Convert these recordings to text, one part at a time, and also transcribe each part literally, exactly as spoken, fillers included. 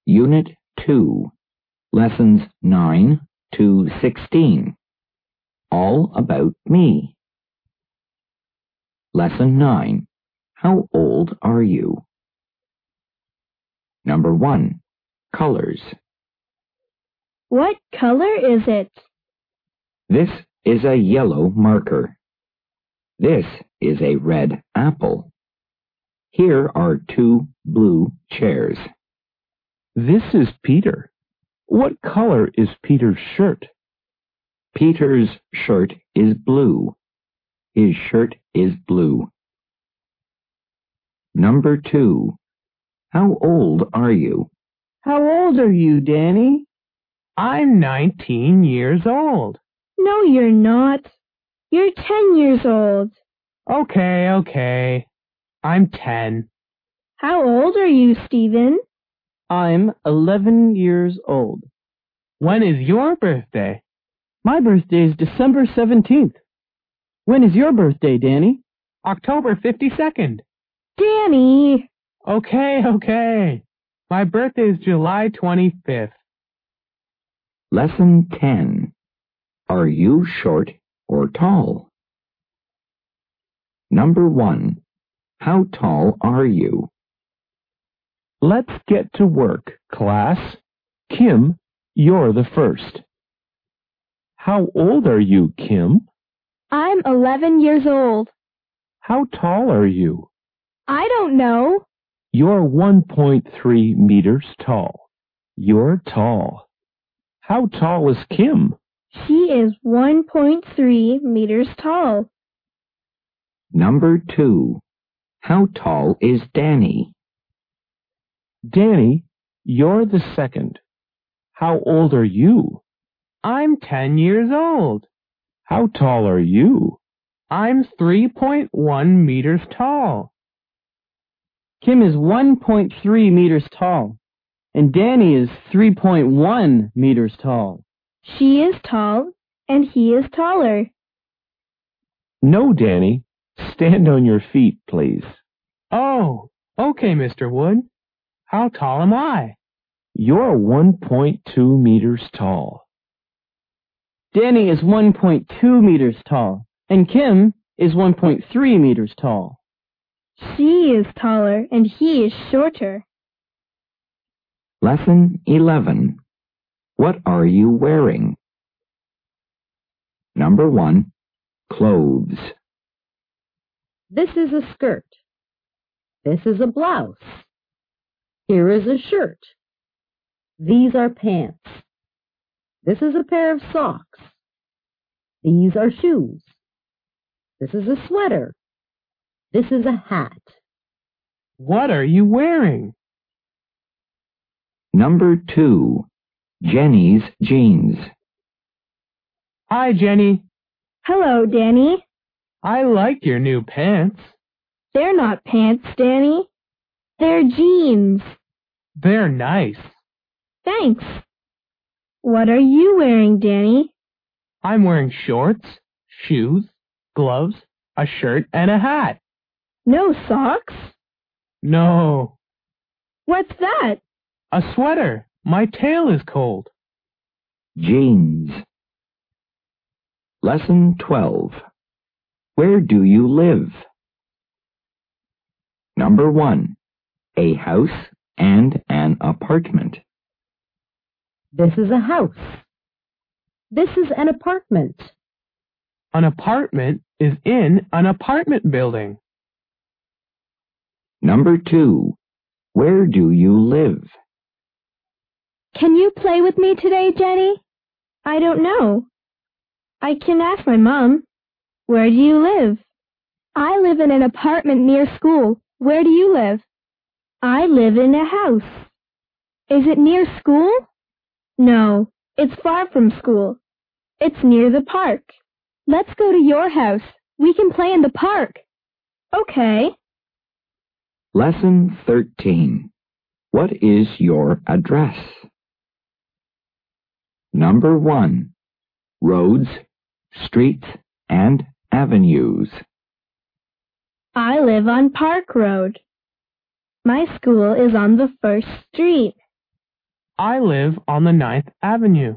Unit two, Lessons nine to sixteen. All about me. Lesson nine. How old are you? Number one. Colors. What color is it? This is a yellow marker. This is a red apple. Here are two blue chairs. This is Peter. What color is Peter's shirt? Peter's shirt is blue. His shirt is blue. Number two. How old are you? How old are you, Danny? I'm nineteen years old. No, you're not. You're ten years old. Okay, okay. I'm ten. How old are you, Stephen? I'm eleven years old. When is your birthday? My birthday is December seventeenth. When is your birthday, Danny? October fifty-second. Danny! Okay, okay. My birthday is July twenty-fifth. Lesson ten. Are you short or tall? Number one. How tall are you? Let's get to work, class. Kim, you're the first. How old are you, Kim? I'm eleven years old. How tall are you? I don't know. You're one point three meters tall. You're tall. How tall is Kim? She is one point three meters tall. Number two. How tall is Danny? Danny, you're the second. How old are you? I'm ten years old. How tall are you? I'm three point one meters tall. Kim is one point three meters tall, and Danny is three point one meters tall. She is tall, and he is taller. No, Danny. Stand on your feet, please. Oh, okay, Mister Wood. How tall am I? You're one point two meters tall. Danny is one point two meters tall, and Kim is one point three meters tall. She is taller, and he is shorter. Lesson eleven. What are you wearing? Number one. Clothes. This is a skirt. This is a blouse. Here is a shirt. These are pants. This is a pair of socks. These are shoes. This is a sweater. This is a hat. What are you wearing? Number two. Jenny's jeans. Hi, Jenny. Hello, Danny. I like your new pants. They're not pants, Danny. They're jeans. They're nice. Thanks. What are you wearing, Danny? I'm wearing shorts, shoes, gloves, a shirt, and a hat. No socks? No. What's that? A sweater. My tail is cold. Jeans. Lesson twelve. Where do you live? Number one. A house and an apartment. This is a house. This is an apartment. An apartment is in an apartment building. Number two. Where do you live? Can you play with me today, Jenny? I don't know. I can ask my mom. Where do you live? I live in an apartment near school. Where do you live? I live in a house. Is it near school? No, it's far from school. It's near the park. Let's go to your house. We can play in the park. Okay. Lesson thirteen. What is your address? Number one. Roads, streets, and avenues. I live on Park Road. My school is on the first street. I live on the Ninth Avenue.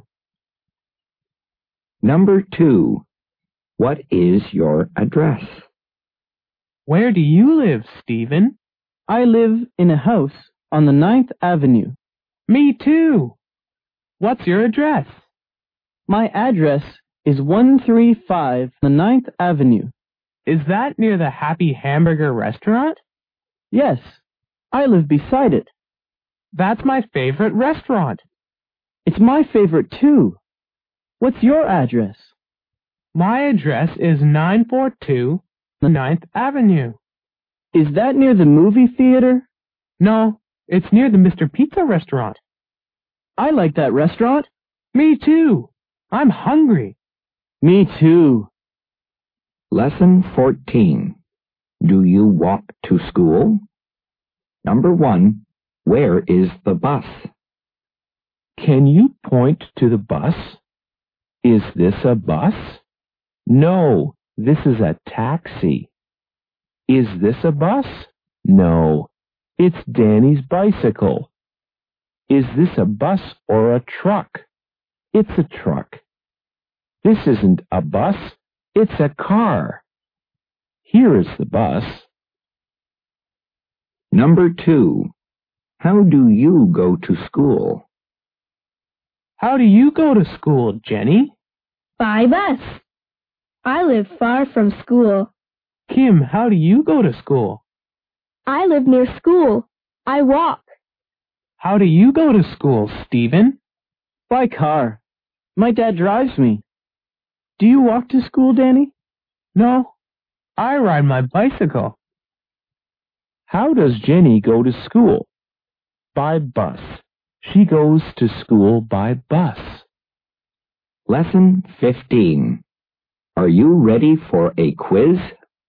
Number two. What is your address? Where do you live, Stephen? I live in a house on the Ninth Avenue. Me too. What's your address? My address is one three five the Ninth Avenue. Is that near the Happy Hamburger restaurant? Yes, I live beside it. That's my favorite restaurant. It's my favorite too. What's your address? My address is nine forty-two the Ninth Avenue. Is that near the movie theater? No, it's near the Mister Pizza restaurant. I like that restaurant. Me too. I'm hungry. Me too. Lesson fourteen. Do you walk to school? Number one. Where is the bus? Can you point to the bus? Is this a bus? No, this is a taxi. Is this a bus? No, it's Danny's bicycle. Is this a bus or a truck? It's a truck. This isn't a bus, it's a car. Here is the bus. Number two. How do you go to school? How do you go to school, Jenny? By bus. I live far from school. Kim, how do you go to school? I live near school. I walk. How do you go to school, Stephen? By car. My dad drives me. Do you walk to school, Danny? No, I ride my bicycle. How does Jenny go to school? By bus. She goes to school by bus. Lesson fifteen. Are you ready for a quiz?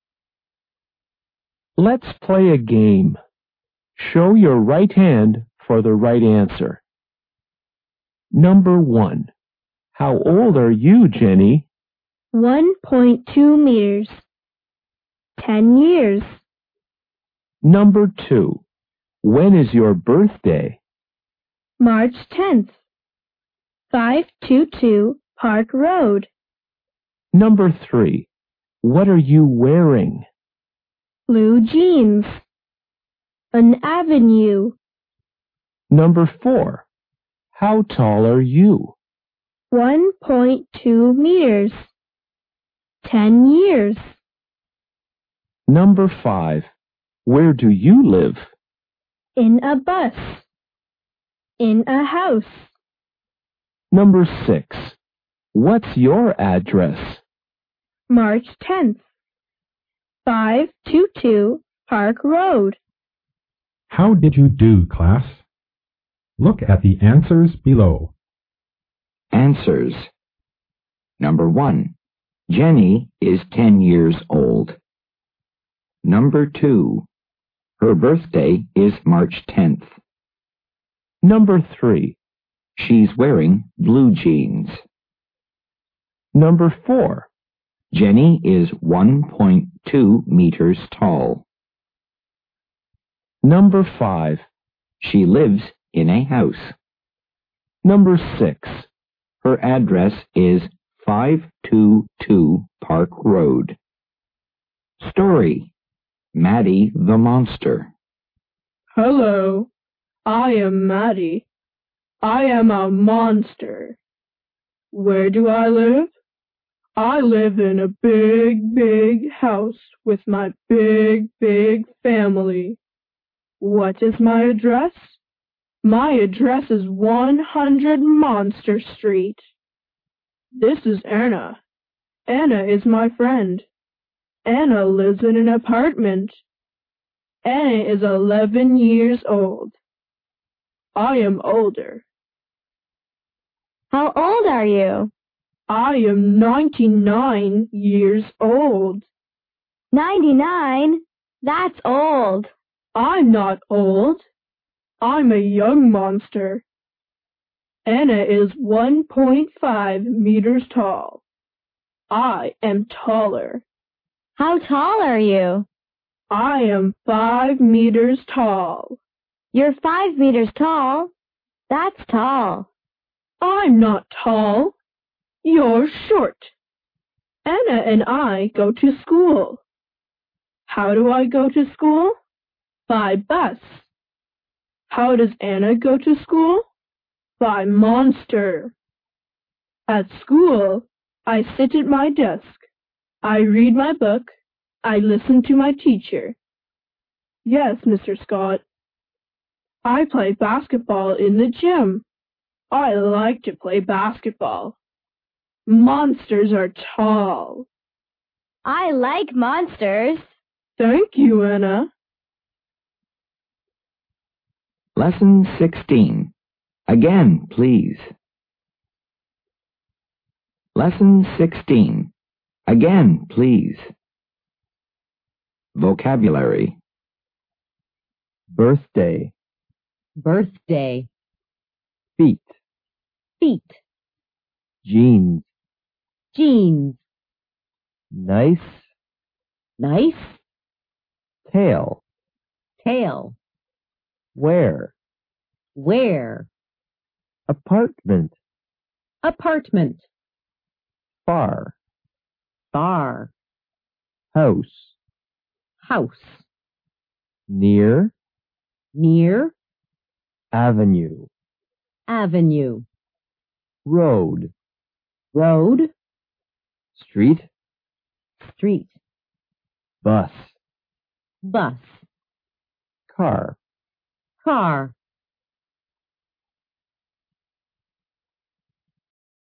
Let's play a game. Show your right hand for the right answer. Number one. How old are you, Jenny? one point two meters. Ten years. Number two. When is your birthday? March tenth. five twenty-two Park Road. Number three. What are you wearing? Blue jeans. An avenue. Number four. How tall are you? one point two meters. Ten years. Number five. Where do you live? In a bus. In a house. Number six. What's your address? March tenth. five twenty-two Park Road. How did you do, class? Look at the answers below. Answers. Number one. Jenny is ten years old. Number two. Her birthday is March tenth. Number three. She's wearing blue jeans. Number four. Jenny is one point two meters tall. Number five. She lives in a house. Number six. Her address is five twenty-two Park Road. Story. Maddie the Monster. Hello, I am Maddie. I am a monster. Where do I live? I live in a big, big house with my big, big family. What is my address? My address is one hundred Monster Street. This is Anna. Anna is my friend. Anna lives in an apartment. Anna is eleven years old. I am older. How old are you? I am ninety-nine years old. Ninety-nine? That's old. I'm not old. I'm a young monster. Anna is one point five meters tall. I am taller. How tall are you? I am five meters tall. You're five meters tall? That's tall. I'm not tall. You're short. Anna and I go to school. How do I go to school? By bus. How does Anna go to school? By monster. At school, I sit at my desk. I read my book. I listen to my teacher. Yes, Mister Scott. I play basketball in the gym. I like to play basketball. Monsters are tall. I like monsters. Thank you, Anna. Lesson sixteen. Again, please. Lesson sixteen. Again, please. Vocabulary. Birthday. Birthday. Feet. Feet. Jeans. Jeans. Nice. Nice. Tail. Tail. Where? Where? Apartment. Apartment. Far. Far. House. House. Near. Near. Avenue. Avenue. Road. Road. Street. Street. Bus. Bus. Car. Car.